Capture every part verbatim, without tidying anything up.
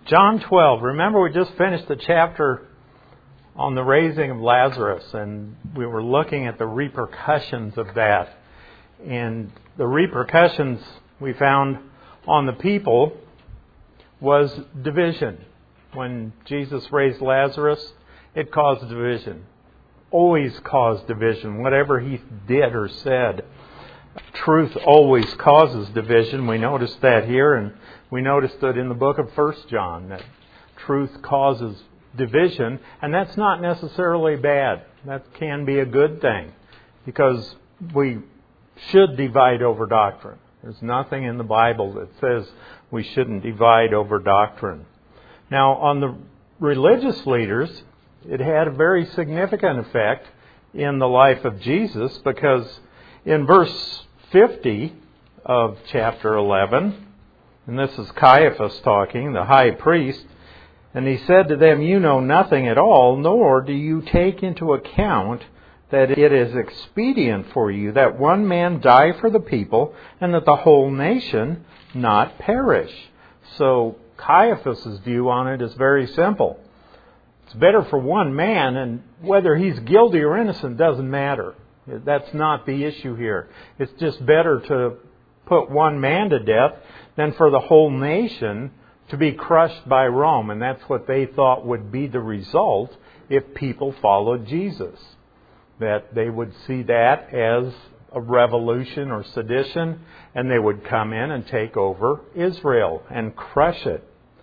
John twelve. Remember, we just finished the chapter on the raising of Lazarus, and we were looking at the repercussions of that. And the repercussions we found on the people was division. When Jesus raised Lazarus, it caused division. Always caused division. Whatever he did or said, truth always causes division. We noticed that here, and we noticed that in the book of First John, that truth causes division, and that's not necessarily bad. That can be a good thing, because we should divide over doctrine. There's nothing in the Bible that says we shouldn't divide over doctrine. Now, on the religious leaders, it had a very significant effect in the life of Jesus, because in verse fifty of chapter eleven, and this is Caiaphas talking, the high priest, and he said to them, "You know nothing at all, nor do you take into account that it is expedient for you that one man die for the people, and that the whole nation not perish." So Caiaphas' view on it is very simple. It's better for one man, and whether he's guilty or innocent doesn't matter. That's not the issue here. It's just better to put one man to death than for the whole nation to be crushed by Rome. And that's what they thought would be the result if people followed Jesus. That they would see that as a revolution or sedition, and they would come in and take over Israel and crush it.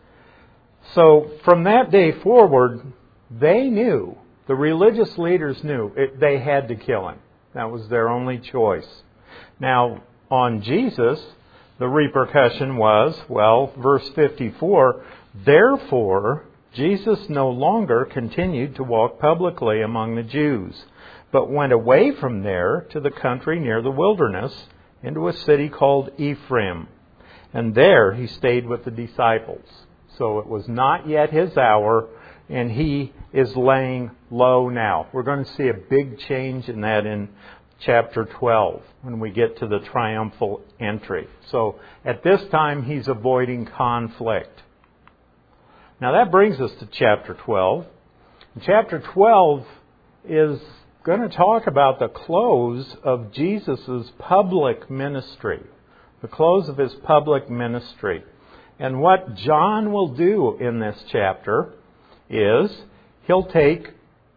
So from that day forward, they knew, the religious leaders knew, it, they had to kill him. That was their only choice. Now, on Jesus, the repercussion was, well, verse fifty-four, "Therefore, Jesus no longer continued to walk publicly among the Jews, but went away from there to the country near the wilderness, into a city called Ephraim. And there he stayed with the disciples." So it was not yet his hour, and he is laying low now. We're going to see a big change in that in chapter twelve, when we get to the triumphal entry. So at this time, he's avoiding conflict. Now that brings us to chapter twelve. And chapter twelve is going to talk about the close of Jesus' public ministry. The close of his public ministry. And what John will do in this chapter is he'll take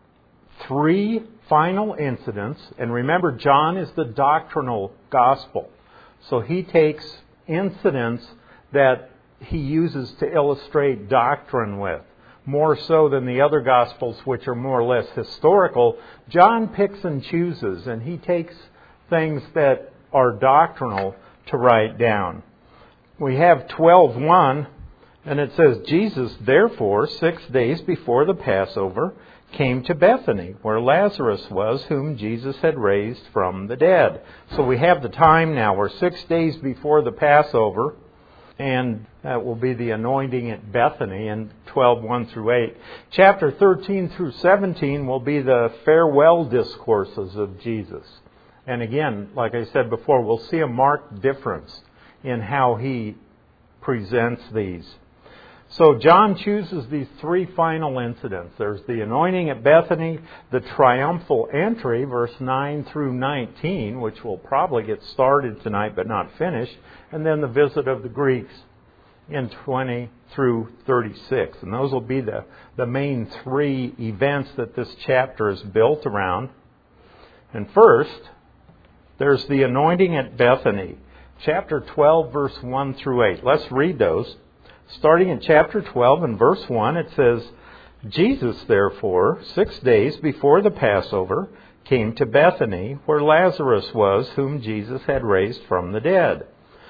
three final incidents. And remember, John is the doctrinal gospel. So he takes incidents that he uses to illustrate doctrine with. More so than the other Gospels, which are more or less historical. John picks and chooses, and he takes things that are doctrinal to write down. We have twelve one, and it says, "Jesus, therefore, six days before the Passover, came to Bethany, where Lazarus was, whom Jesus had raised from the dead." So we have the time now. We're six days before the Passover. And that will be the anointing at Bethany in twelve one through eight. Chapter thirteen through seventeen will be the farewell discourses of Jesus. And again, like I said before, we'll see a marked difference in how he presents these. So John chooses these three final incidents. There's the anointing at Bethany, the triumphal entry, verse nine through nineteen, which will probably get started tonight but not finished, and then the visit of the Greeks in twenty through thirty-six. And those will be the, the main three events that this chapter is built around. And first, there's the anointing at Bethany, chapter twelve, verse one through eight. Let's read those. Starting in chapter twelve and verse one, it says, "Jesus, therefore, six days before the Passover, came to Bethany, where Lazarus was, whom Jesus had raised from the dead.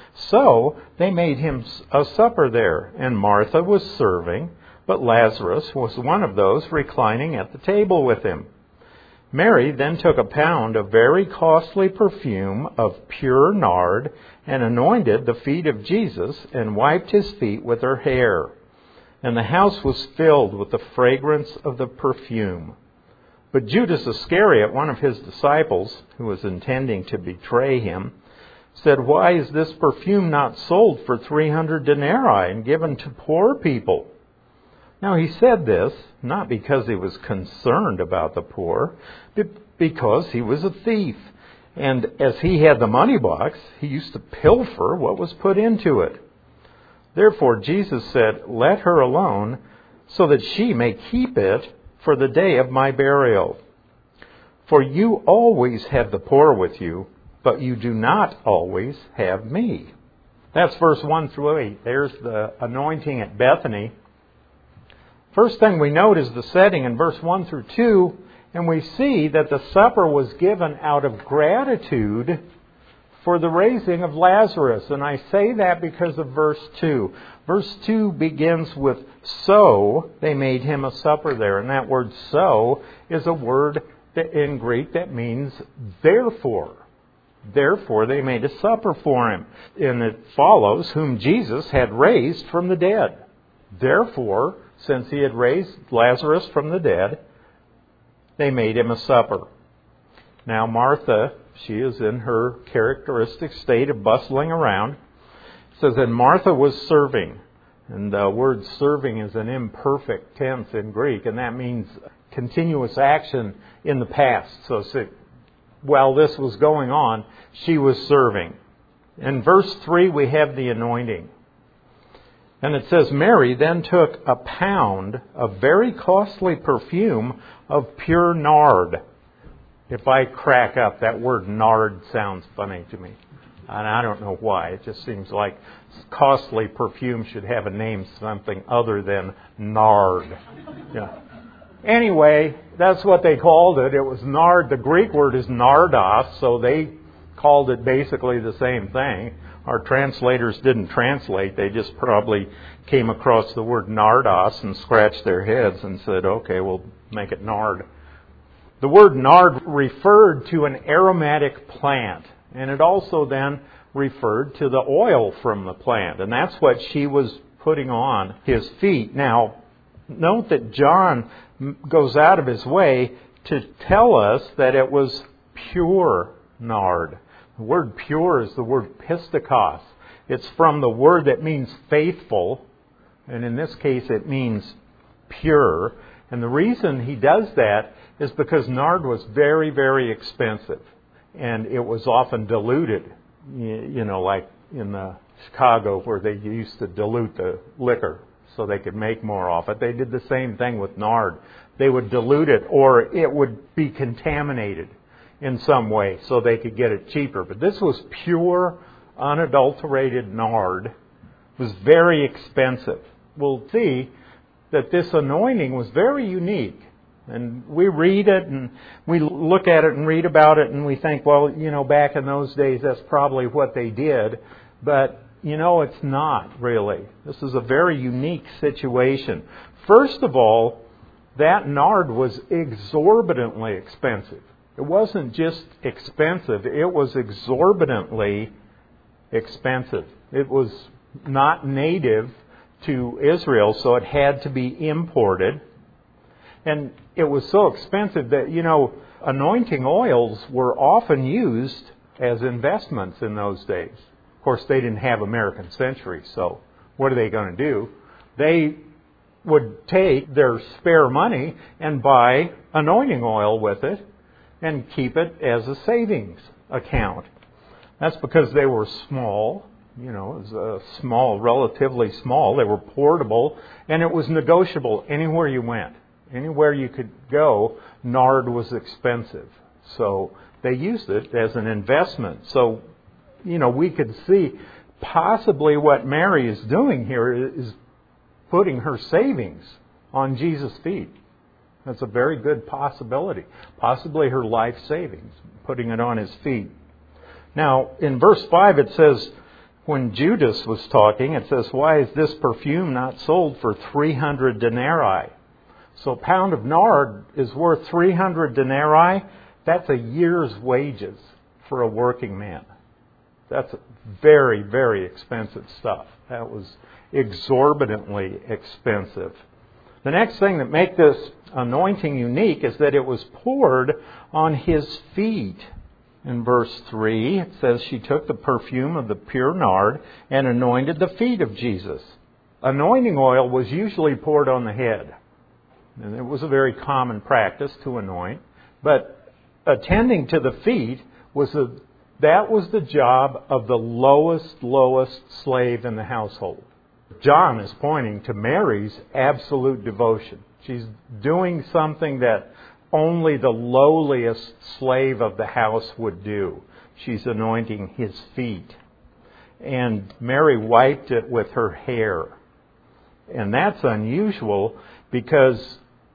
So they made him a supper there, and Martha was serving, but Lazarus was one of those reclining at the table with him. Mary then took a pound of very costly perfume of pure nard, and anointed the feet of Jesus, and wiped his feet with her hair. And the house was filled with the fragrance of the perfume. But Judas Iscariot, one of his disciples, who was intending to betray him, said, "Why is this perfume not sold for three hundred denarii and given to poor people?" Now he said this not because he was concerned about the poor, but because he was a thief. And as he had the money box, he used to pilfer what was put into it. Therefore Jesus said, "Let her alone, so that she may keep it for the day of my burial. For you always have the poor with you, but you do not always have me." That's verse one through eight. There's the anointing at Bethany. First thing we note is the setting in verse one through two, and we see that the supper was given out of gratitude for the raising of Lazarus. And I say that because of verse two. Verse two begins with, "So they made him a supper there." And that word "so" is a word that in Greek that means therefore. Therefore they made a supper for him. And it follows, whom Jesus had raised from the dead. Therefore, since he had raised Lazarus from the dead, they made him a supper. Now Martha, she is in her characteristic state of bustling around. It says, and Martha was serving. And the word serving is an imperfect tense in Greek, and that means continuous action in the past. So while this was going on, she was serving. In verse three, we have the anointing. And it says, Mary then took a pound of very costly perfume of pure nard. If I crack up, that word nard sounds funny to me. And I don't know why. It just seems like costly perfume should have a name something other than nard. Yeah. Anyway, that's what they called it. It was nard. The Greek word is nardos, so they called it basically the same thing. Our translators didn't translate. They just probably came across the word nardos and scratched their heads and said, okay, we'll make it nard. The word nard referred to an aromatic plant, and it also then referred to the oil from the plant, and that's what she was putting on his feet. Now, note that John goes out of his way to tell us that it was pure nard. The word pure is the word pistikos. It's from the word that means faithful, and in this case it means pure. And the reason he does that is because nard was very, very expensive, and it was often diluted, you know, like in uh, Chicago where they used to dilute the liquor so they could make more off it. They did the same thing with nard. They would dilute it, or it would be contaminated in some way so they could get it cheaper. But this was pure, unadulterated nard. It was very expensive. We'll see that this anointing was very unique. And we read it and we look at it and read about it and we think, well, you know, back in those days that's probably what they did. But, you know, it's not really. This is a very unique situation. First of all, that nard was exorbitantly expensive. It wasn't just expensive, it was exorbitantly expensive. It was not native to Israel, so it had to be imported. And it was so expensive that, you know, anointing oils were often used as investments in those days. Of course, they didn't have American Century, so what are they going to do? They would take their spare money and buy anointing oil with it and keep it as a savings account. That's because they were small, you know, it was a small, relatively small. They were portable, and it was negotiable anywhere you went. Anywhere you could go, nard was expensive. So they used it as an investment. So, you know, we could see possibly what Mary is doing here is putting her savings on Jesus' feet. That's a very good possibility. Possibly her life savings, putting it on his feet. Now, in verse five it says, when Judas was talking, it says, why is this perfume not sold for three hundred denarii? So a pound of nard is worth three hundred denarii. That's a year's wages for a working man. That's very, very expensive stuff. That was exorbitantly expensive. The next thing that makes this anointing unique is that it was poured on his feet. In verse three, it says she took the perfume of the pure nard and anointed the feet of Jesus. anointing oil was usually poured on the head. And it was a very common practice to anoint. But attending to the feet was a, that was the job of the lowest, lowest slave in the household. John is pointing to Mary's absolute devotion. She's doing something that only the lowliest slave of the house would do. She's anointing his feet. And Mary wiped it with her hair. And that's unusual because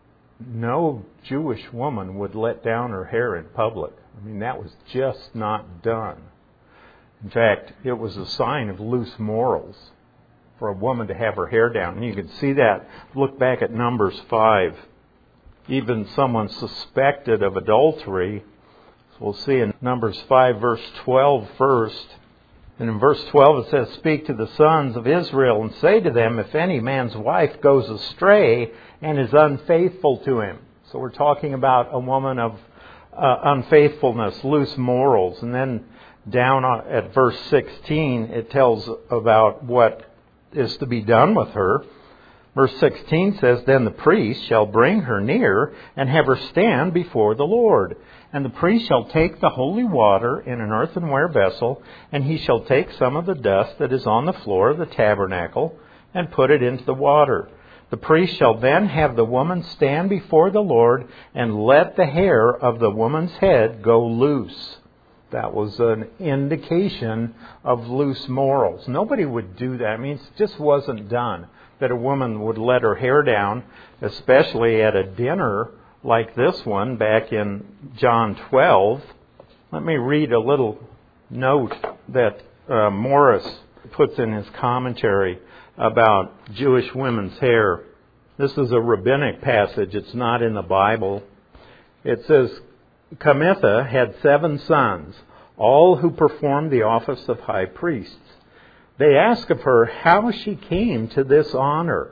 no Jewish woman would let down her hair in public. I mean, that was just not done. In fact, it was a sign of loose morals for a woman to have her hair down. And you can see that. Look back at Numbers five. Even someone suspected of adultery. So we'll see in Numbers five, verse twelve first. And in verse twelve it says, "Speak to the sons of Israel and say to them, if any man's wife goes astray and is unfaithful to him." So we're talking about a woman of uh, unfaithfulness, loose morals. And then down at verse sixteen, it tells about what is to be done with her. Verse sixteen says, "Then the priest shall bring her near and have her stand before the Lord. And the priest shall take the holy water in an earthenware vessel, and he shall take some of the dust that is on the floor of the tabernacle and put it into the water. The priest shall then have the woman stand before the Lord and let the hair of the woman's head go loose." That was an indication of loose morals. Nobody would do that. I mean, it just wasn't done that a woman would let her hair down, especially at a dinner like this one back in John twelve. Let me read a little note that uh, Morris puts in his commentary about Jewish women's hair. This is a rabbinic passage. It's not in the Bible. It says, "Camitha had seven sons, all who performed the office of high priests. They asked of her how she came to this honor.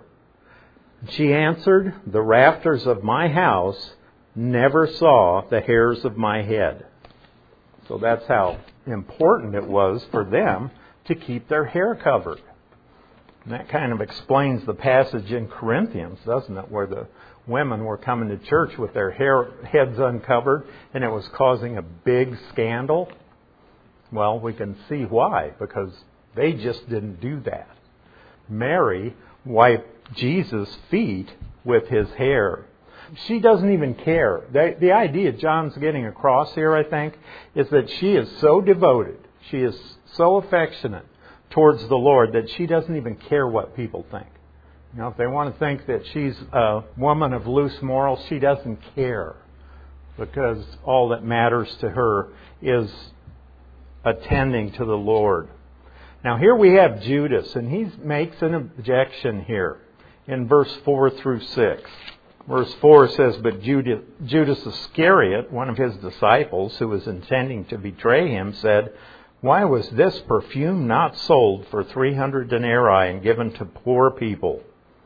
She answered, 'The rafters of my house never saw the hairs of my head.'" So that's how important it was for them to keep their hair covered. And that kind of explains the passage in Corinthians, doesn't it, where the women were coming to church with their hair heads uncovered and it was causing a big scandal. Well, we can see why, because they just didn't do that. Mary wiped Jesus' feet with his hair. She doesn't even care. The, the idea John's getting across here, I think, is that she is so devoted, she is so affectionate towards the Lord that she doesn't even care what people think. You know, if they want to think that she's a woman of loose morals, she doesn't care, because all that matters to her is attending to the Lord. Now here we have Judas, and he makes an objection here in verse four through six. Verse four says, "But Judas Iscariot, one of his disciples, who was intending to betray him, said, 'Why was this perfume not sold for three hundred denarii and given to poor people?'"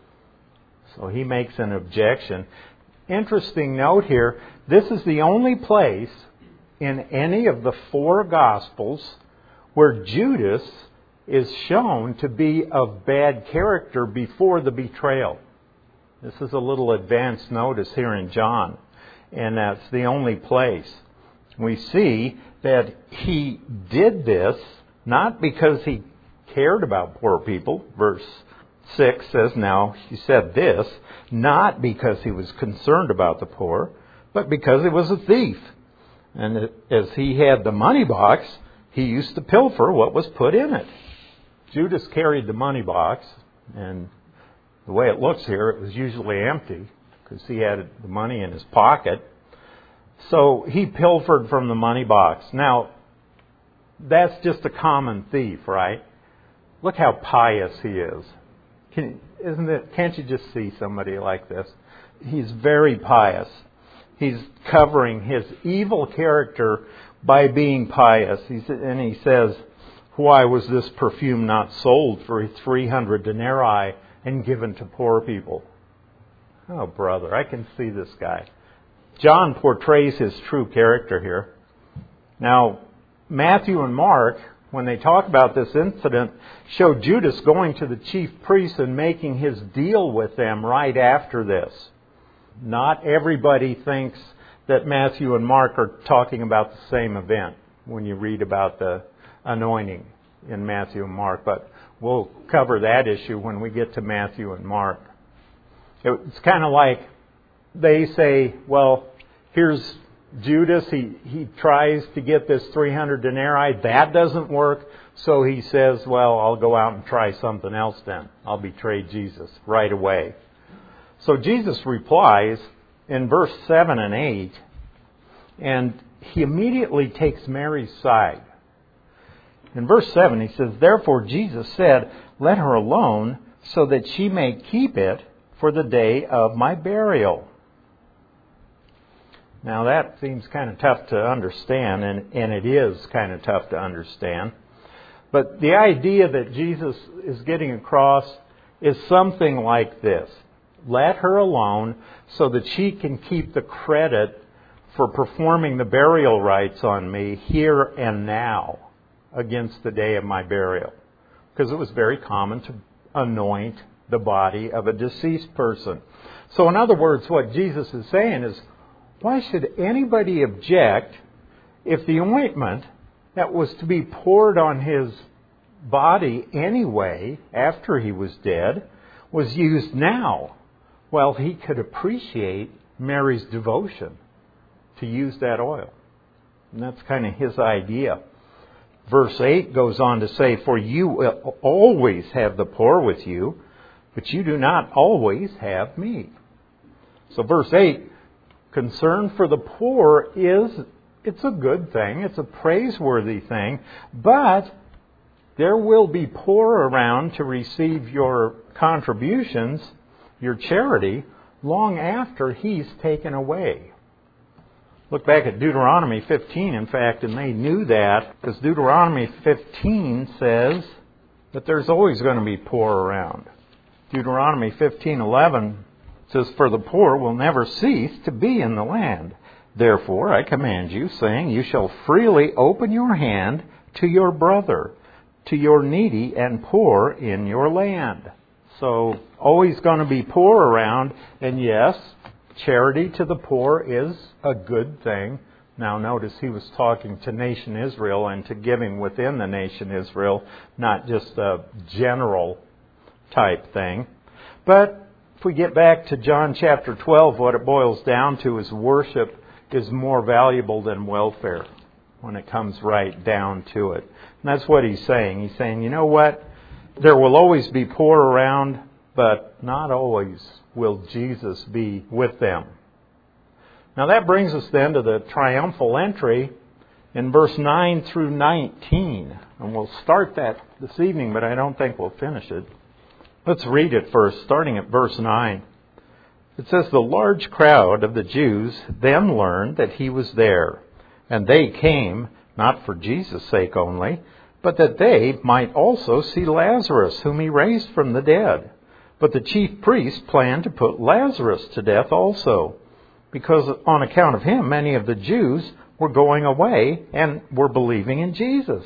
So he makes an objection. Interesting note here, this is the only place in any of the four Gospels where Judas is shown to be of bad character before the betrayal. This is a little advanced notice here in John, and that's the only place. We see that he did this not because he cared about poor people. Verse six says, "Now he said this, not because he was concerned about the poor, but because he was a thief. And as he had the money box, he used to pilfer what was put in it." Judas carried the money box, and the way it looks here, it was usually empty because he had the money in his pocket. So he pilfered from the money box. Now, that's just a common thief, right? Look how pious he is. Can, isn't it? Can't you just see somebody like this? He's very pious. He's covering his evil character by being pious. He's, and he says, "Why was this perfume not sold for three hundred denarii and given to poor people?" Oh, brother, I can see this guy. John portrays his true character here. Now, Matthew and Mark when they talk about this incident, show Judas going to the chief priests and making his deal with them right after this. Not everybody thinks that Matthew and Mark are talking about the same event when you read about the anointing in Matthew and Mark, but we'll cover that issue when we get to Matthew and Mark. It's kind of like they say, well, here's Judas, he, he tries to get this three hundred denarii. That doesn't work. So he says, well, I'll go out and try something else then. I'll betray Jesus right away. So Jesus replies in verse seven and eight, and he immediately takes Mary's side. In verse seven, he says, therefore Jesus said, let her alone, so that she may keep it for the day of my burial. Now that seems kind of tough to understand, and, and it is kind of tough to understand. But the idea that Jesus is getting across is something like this. Let her alone so that she can keep the credit for performing the burial rites on me here and now against the day of my burial. Because it was very common to anoint the body of a deceased person. So in other words, what Jesus is saying is, why should anybody object if the ointment that was to be poured on his body anyway, after he was dead, was used now? Well, he could appreciate Mary's devotion to use that oil. And that's kind of his idea. Verse eight goes on to say, for you will always have the poor with you, but you do not always have me. So verse eight, concern for the poor is, it's a good thing, it's a praiseworthy thing, but there will be poor around to receive your contributions, your charity, long after he's taken away. Look back at Deuteronomy fifteen, in fact, and they knew that, because Deuteronomy fifteen says that there's always going to be poor around. Deuteronomy fifteen eleven says, for the poor will never cease to be in the land. Therefore I command you, saying, you shall freely open your hand to your brother, to your needy and poor in your land. So, always going to be poor around, and yes, charity to the poor is a good thing. Now notice he was talking to nation Israel and to giving within the nation Israel, not just a general type thing. But if we get back to John chapter twelve, what it boils down to is worship is more valuable than welfare when it comes right down to it. And that's what he's saying. He's saying, you know what? There will always be poor around, but not always will Jesus be with them. Now that brings us then to the triumphal entry in verse nine through nineteen. And we'll start that this evening, but I don't think we'll finish it. Let's read it first, starting at verse nine. It says, the large crowd of the Jews then learned that he was there, and they came, not for Jesus' sake only, but that they might also see Lazarus, whom he raised from the dead. But the chief priests planned to put Lazarus to death also, because on account of him many of the Jews were going away and were believing in Jesus.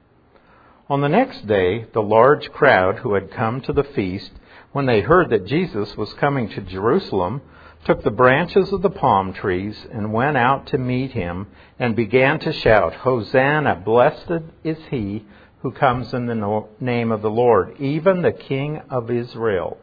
On the next day, the large crowd who had come to the feast, when they heard that Jesus was coming to Jerusalem, took the branches of the palm trees and went out to meet him and began to shout, Hosanna, blessed is he who comes in the name of the Lord, even the King of Israel.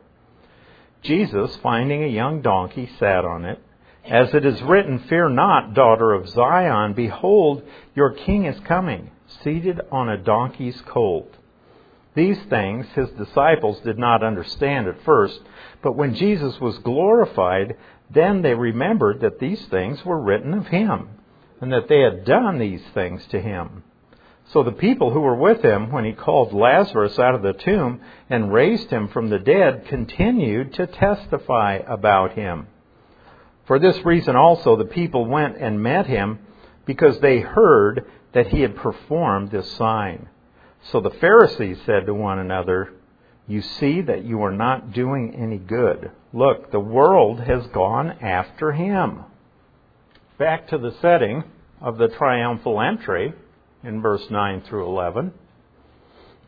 Jesus, finding a young donkey, sat on it. As it is written, fear not, daughter of Zion, behold, your king is coming, seated on a donkey's colt. These things his disciples did not understand at first, but when Jesus was glorified, then they remembered that these things were written of him, and that they had done these things to him. So the people who were with him when he called Lazarus out of the tomb and raised him from the dead continued to testify about him. For this reason also the people went and met him, because they heard that he had performed this sign. So the Pharisees said to one another, you see that you are not doing any good. Look, the world has gone after him. Back to the setting of the triumphal entry in verse nine through eleven.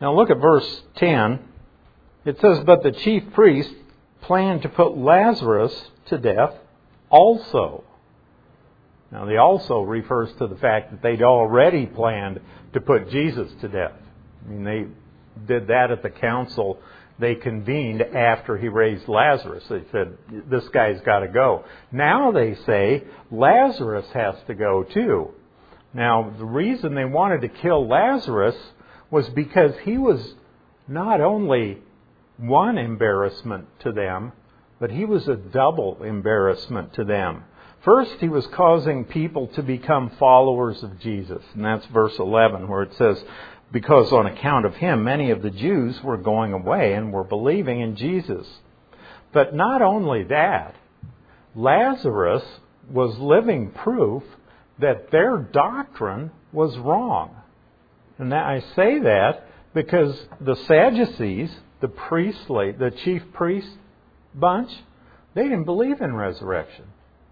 Now look at verse ten. It says, but the chief priest planned to put Lazarus to death also. Now the also refers to the fact that they'd already planned to put Jesus to death. I mean, they did that at the council they convened after he raised Lazarus. They said, this guy's got to go. Now they say Lazarus has to go too. Now the reason they wanted to kill Lazarus was because he was not only one embarrassment to them, but he was a double embarrassment to them. First, he was causing people to become followers of Jesus. And that's verse eleven, where it says, because on account of him, many of the Jews were going away and were believing in Jesus. But not only that, Lazarus was living proof that their doctrine was wrong. And I say that because the Sadducees, the priestly, the chief priest bunch, they didn't believe in resurrection.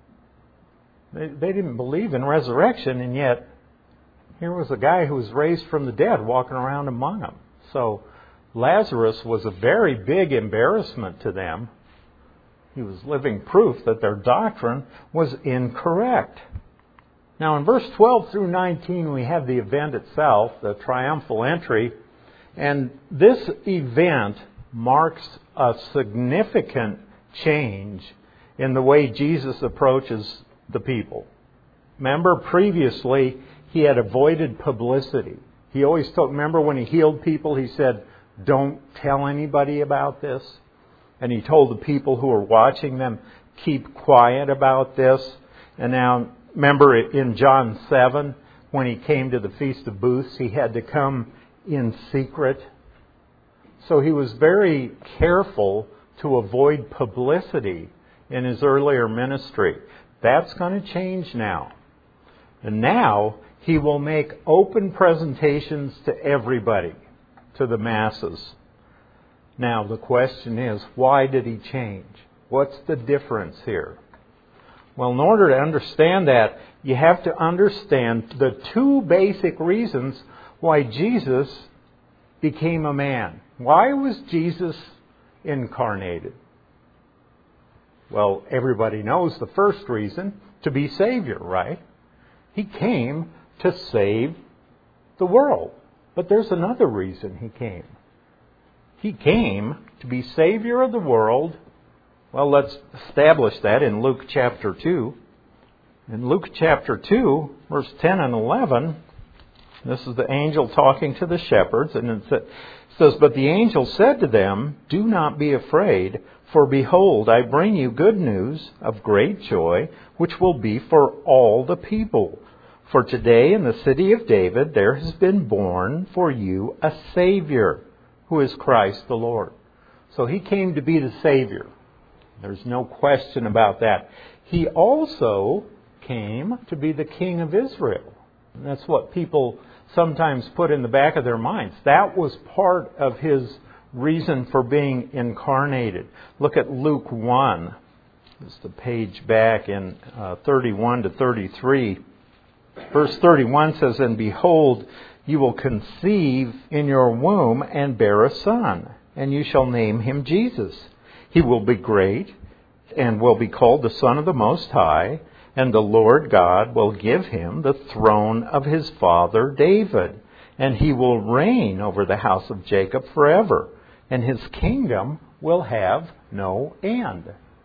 They, they didn't believe in resurrection, and yet here was a guy who was raised from the dead walking around among them. So Lazarus was a very big embarrassment to them. He was living proof that their doctrine was incorrect. Now in verse twelve through nineteen we have the event itself, the triumphal entry. And this event marks a significant change in the way Jesus approaches the people. Remember, previously, he had avoided publicity. He always told, remember when he healed people, he said, don't tell anybody about this. And he told the people who were watching them, keep quiet about this. And now, remember in John seven, when he came to the Feast of Booths, he had to come in secret. So he was very careful to avoid publicity in his earlier ministry. That's going to change now. And now he will make open presentations to everybody, to the masses. Now the question is, why did he change? What's the difference here? Well, in order to understand that, you have to understand the two basic reasons why Jesus became a man. Why was Jesus incarnated? Well, everybody knows the first reason, to be Savior, right? He came to save the world. But there's another reason he came. He came to be Savior of the world. Well, let's establish that in Luke chapter two. In Luke chapter two, verse ten and eleven, this is the angel talking to the shepherds, and it says, but the angel said to them, do not be afraid, for behold, I bring you good news of great joy, which will be for all the people. For today in the city of David there has been born for you a Savior, who is Christ the Lord. So he came to be the Savior. There's no question about that. He also came to be the King of Israel. And that's what people sometimes put in the back of their minds. That was part of his reason for being incarnated. Look at Luke one. Just a page back in uh, thirty-one to thirty-three. Verse thirty-one says, and behold, you will conceive in your womb and bear a son, and you shall name him Jesus. He will be great and will be called the Son of the Most High, and the Lord God will give him the throne of his father David, and he will reign over the house of Jacob forever, and his kingdom will have no end.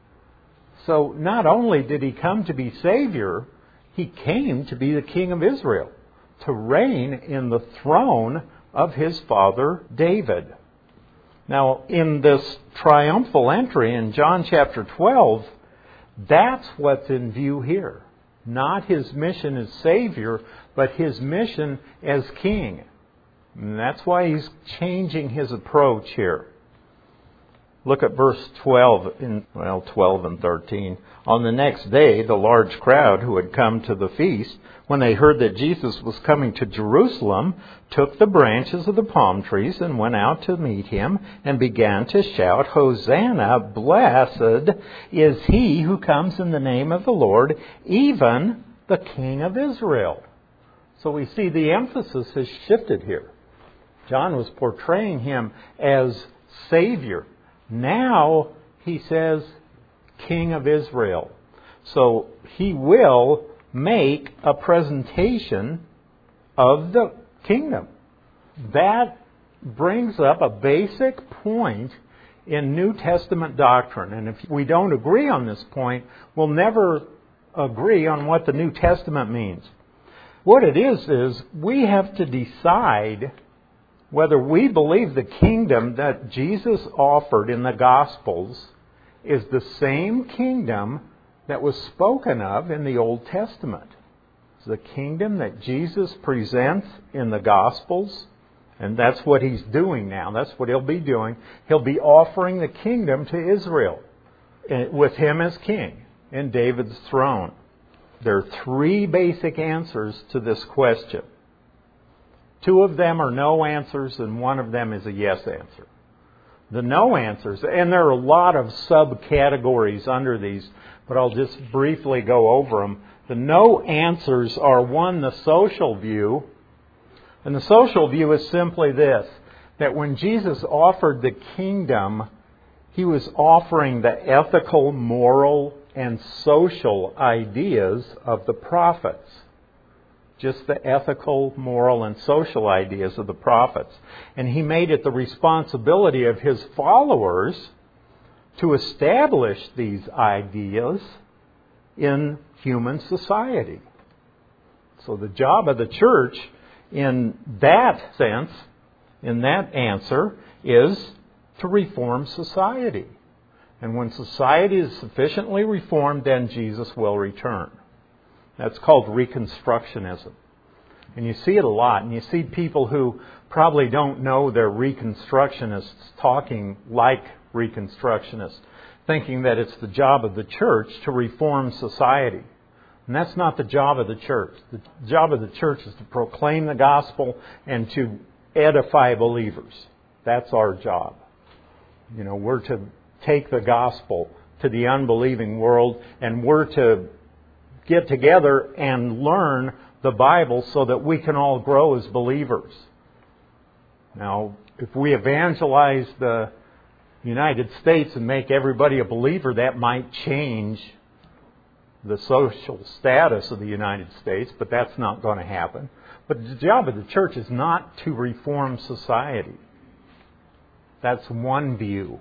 So not only did he come to be Savior, he came to be the King of Israel, to reign in the throne of his father David. Now, in this triumphal entry in John chapter twelve, that's what's in view here. Not his mission as Savior, but his mission as King. And that's why he's changing his approach here. Look at verse twelve, in, well, twelve and thirteen. On the next day, the large crowd who had come to the feast, when they heard that Jesus was coming to Jerusalem, took the branches of the palm trees and went out to meet him and began to shout, Hosanna, blessed is he who comes in the name of the Lord, even the King of Israel. So we see the emphasis has shifted here. John was portraying him as Savior. Now he says King of Israel. So he will make a presentation of the kingdom. That brings up a basic point in New Testament doctrine. And if we don't agree on this point, we'll never agree on what the New Testament means. What it is, is we have to decide whether we believe the kingdom that Jesus offered in the Gospels is the same kingdom that was spoken of in the Old Testament. It's the kingdom that Jesus presents in the Gospels, and that's what He's doing now. That's what He'll be doing. He'll be offering the kingdom to Israel with Him as king in David's throne. There are three basic answers to this question. Two of them are no answers, and one of them is a yes answer. The no answers, and there are a lot of subcategories under these, but I'll just briefly go over them. The no answers are, one, the social view. And the social view is simply this, that when Jesus offered the kingdom, He was offering the ethical, moral, and social ideas of the prophets. Just the ethical, moral, and social ideas of the prophets. And He made it the responsibility of His followers to establish these ideas in human society. So the job of the church in that sense, in that answer, is to reform society. And when society is sufficiently reformed, then Jesus will return. That's called Reconstructionism. And you see it a lot. And you see people who probably don't know they're Reconstructionists talking like Reconstructionists, thinking that it's the job of the church to reform society. And that's not the job of the church. The job of the church is to proclaim the gospel and to edify believers. That's our job. You know, we're to take the gospel to the unbelieving world, and we're to get together and learn the Bible so that we can all grow as believers. Now, if we evangelize the United States and make everybody a believer, that might change the social status of the United States, but that's not going to happen. But the job of the church is not to reform society. That's one view.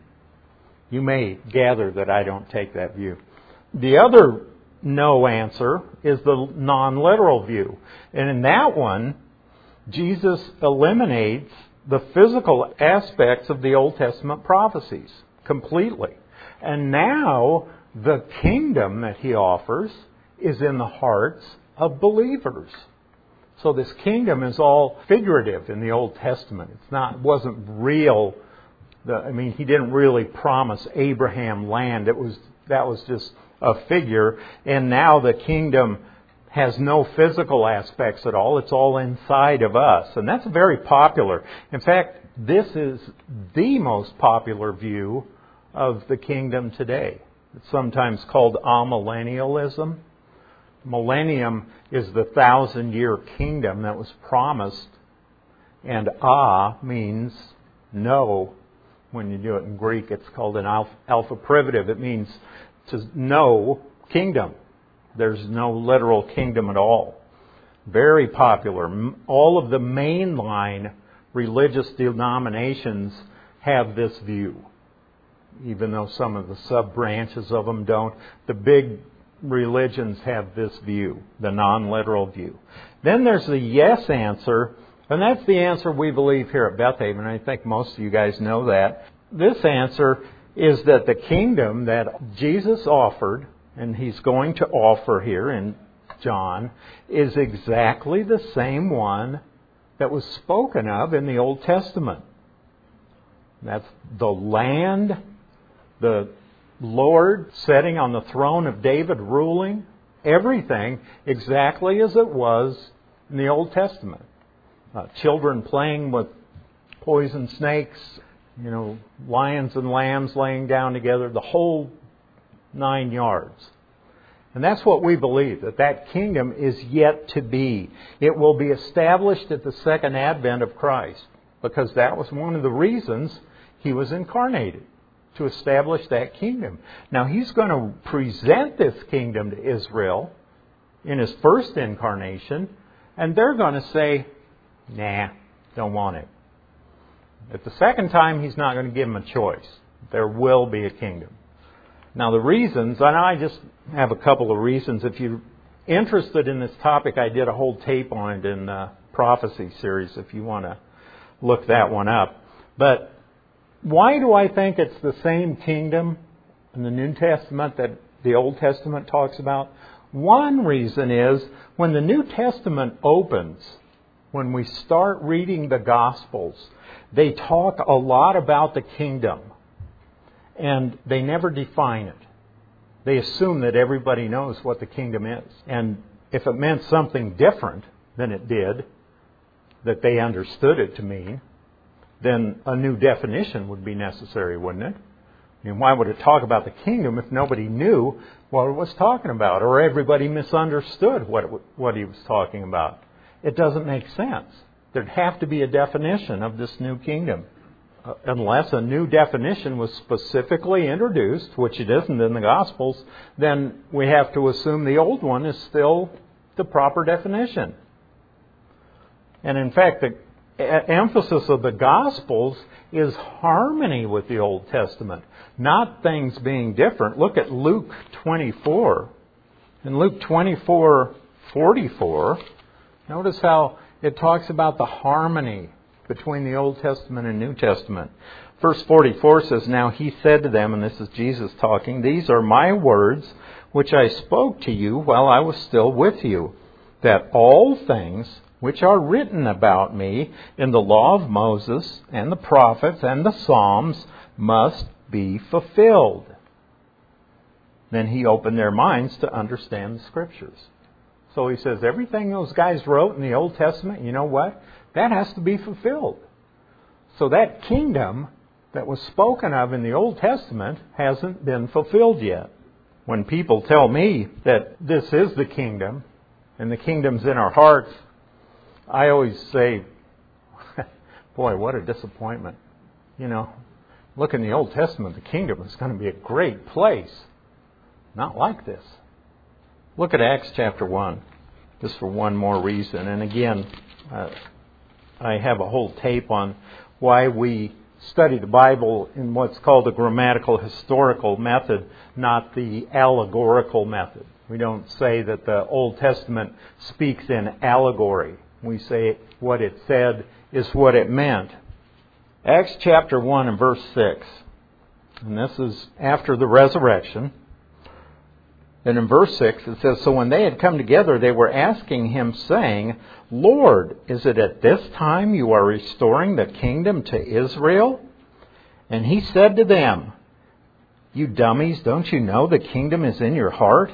You may gather that I don't take that view. The other no answer is the non-literal view. And in that one, Jesus eliminates the physical aspects of the Old Testament prophecies completely. And now the kingdom that He offers is in the hearts of believers. So this kingdom is all figurative in the Old Testament. It's not, it wasn't real. The, I mean, He didn't really promise Abraham land. It was that was just a figure. And now the kingdom has no physical aspects at all. It's all inside of us. And that's very popular. In fact, this is the most popular view of the kingdom today. It's sometimes called amillennialism. Millennium is the thousand-year kingdom that was promised. And a means no. When you do it in Greek, it's called an alpha, alpha privative. It means to know kingdom. There's no literal kingdom at all. Very popular. All of the mainline religious denominations have this view, even though some of the sub-branches of them don't. The big religions have this view, the non-literal view. Then there's the yes answer, and that's the answer we believe here at Beth Haven. I think most of you guys know that. This answer is that the kingdom that Jesus offered, and He's going to offer here in John, is exactly the same one that was spoken of in the Old Testament. That's the land, the Lord sitting on the throne of David ruling, everything exactly as it was in the Old Testament. Uh, children playing with poison snakes, you know, lions and lambs laying down together, the whole nine yards. And that's what we believe, that that kingdom is yet to be. It will be established at the second advent of Christ, because that was one of the reasons He was incarnated, to establish that kingdom. Now He's going to present this kingdom to Israel in His first incarnation, and they're going to say, nah, don't want it. At the second time, He's not going to give them a choice. There will be a kingdom. Now the reasons, and I just have a couple of reasons. If you're interested in this topic, I did a whole tape on it in the prophecy series, if you want to look that one up. But why do I think it's the same kingdom in the New Testament that the Old Testament talks about? One reason is when the New Testament opens, when we start reading the Gospels, they talk a lot about the kingdom. And they never define it. They assume that everybody knows what the kingdom is. And if it meant something different than it did, that they understood it to mean, then a new definition would be necessary, wouldn't it? I mean, why would it talk about the kingdom if nobody knew what it was talking about, or everybody misunderstood what it, what he was talking about? It doesn't make sense. There'd have to be a definition of this new kingdom. Unless a new definition was specifically introduced, which it isn't in the Gospels, then we have to assume the old one is still the proper definition. And in fact, the emphasis of the Gospels is harmony with the Old Testament, not things being different. Look at Luke twenty-four. In Luke twenty-four forty-four, notice how it talks about the harmony between the Old Testament and New Testament. Verse forty-four says, "Now He said to them," and this is Jesus talking, "These are my words which I spoke to you while I was still with you, that all things which are written about me in the law of Moses and the prophets and the Psalms must be fulfilled." Then He opened their minds to understand the Scriptures. So He says, everything those guys wrote in the Old Testament, you know what? That has to be fulfilled. So that kingdom that was spoken of in the Old Testament hasn't been fulfilled yet. When people tell me that this is the kingdom, and the kingdom's in our hearts, I always say, boy, what a disappointment. You know, look in the Old Testament, the kingdom is going to be a great place. Not like this. Look at Acts chapter one, just for one more reason. And again, uh, I have a whole tape on why we study the Bible in what's called the grammatical historical method, not the allegorical method. We don't say that the Old Testament speaks in allegory. We say what it said is what it meant. Acts chapter one and verse six. And this is after the resurrection. And in verse six it says, "So when they had come together, they were asking Him, saying, 'Lord, is it at this time you are restoring the kingdom to Israel?' And He said to them, 'You dummies, don't you know the kingdom is in your heart?'"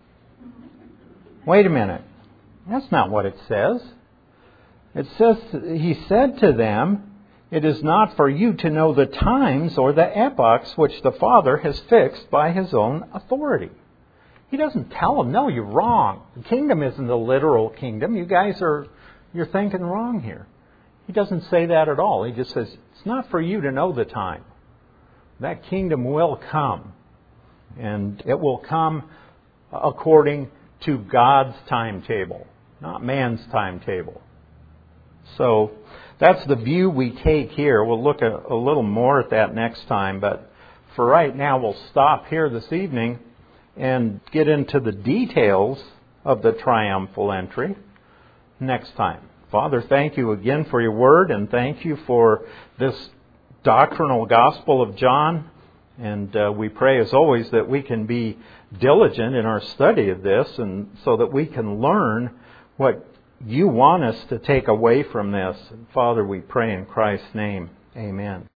Wait a minute. That's not what it says. It says, He said to them, "It is not for you to know the times or the epochs which the Father has fixed by His own authority." He doesn't tell them, no, you're wrong. The kingdom isn't the literal kingdom. You guys are, you're thinking wrong here. He doesn't say that at all. He just says, it's not for you to know the time. That kingdom will come. And it will come according to God's timetable, not man's timetable. So that's the view we take here. We'll look a, a little more at that next time. But for right now, we'll stop here this evening and get into the details of the triumphal entry next time. Father, thank you again for your word, and thank you for this doctrinal gospel of John. And uh, we pray, as always, that we can be diligent in our study of this, and so that we can learn what you want us to take away from this. And Father, we pray in Christ's name. Amen.